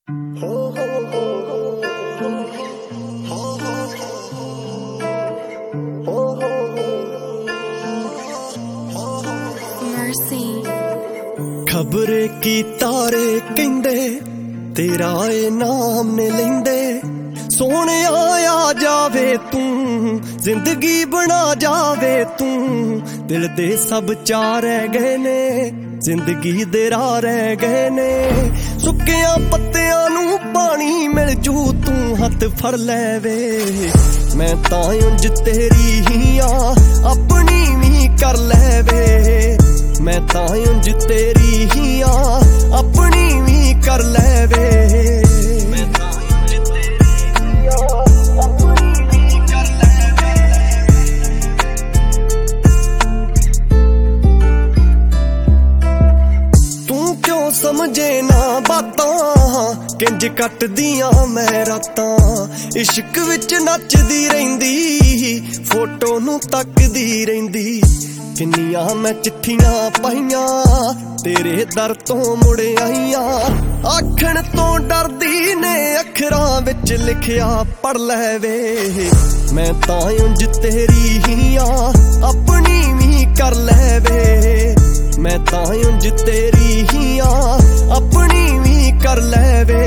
खबरे की तारे कहंदे तेरा ए नाम ने लेंदे सोने आ जावे तू जिंदगी बना जावे तू दिल दे सब चार रह गए ने जिंदगी दे राह रह गए ने सुक्कियां पत्तियां नू पानी मिल जू तू हथ फड़ ले वे मैं तां उंज तेरी ही आ अपनी भी कर ले वे मैं तां उंज तेरी ही आ अपनी भी कर ले वे समझे ना बातां किंज कट दियां मैं रातां इश्क विच नचदी रहिंदी फोटो नू तकदी रहिंदी किन्नियां मैं चिट्ठियां पाईयां तेरे दर तो मुड़ आईयां आखण तो डरदी ने अखरां विच लिखिया पढ़ ले वे मैं तां उंज तेरी ही आ अपनी भी कर ले वे मैं तां उंज तेरी ही आ अपनी भी कर ले वे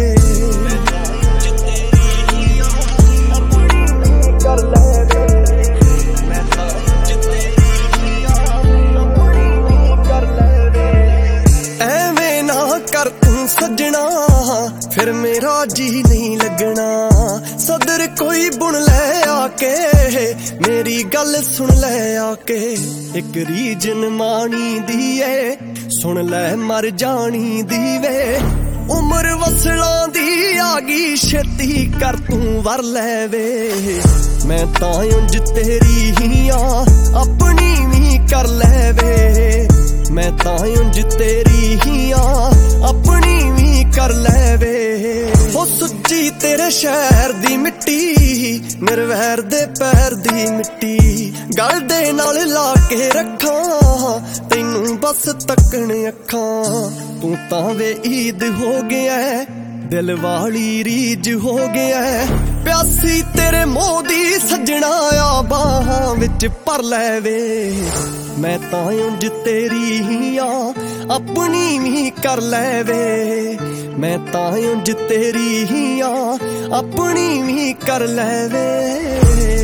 एवें ना कर तू सजना फिर मेरा जी नहीं लगना सदर कोई बुन ले आके मेरी गल सुन ले आके एक रीजन मानी दी है सुन ले मर जानी दी वे उम्र वसला दी आगी छेती कर तू वर ले वे मैं तां उंज तेरी ही आ अपनी भी कर ले वे मैं तां उंज तेरी ही आ अपनी भी कर ले वे ओ सुच्ची तेरे शहर दी मिट्टी निर्वैर दे पैर दी मिट्टी गल दे नाल ला के रखा तैनू बस तकण अखां तू तां वे ईद हो गया दिल वाली रीज हो गया प्यासी तेरे मोदी सजना आ बाहां विच पर ले वे मैं तां उंज तेरी ही आ अपनी भी कर ले वे मैं तां उंज तेरी ही आ अपनी भी कर ले वे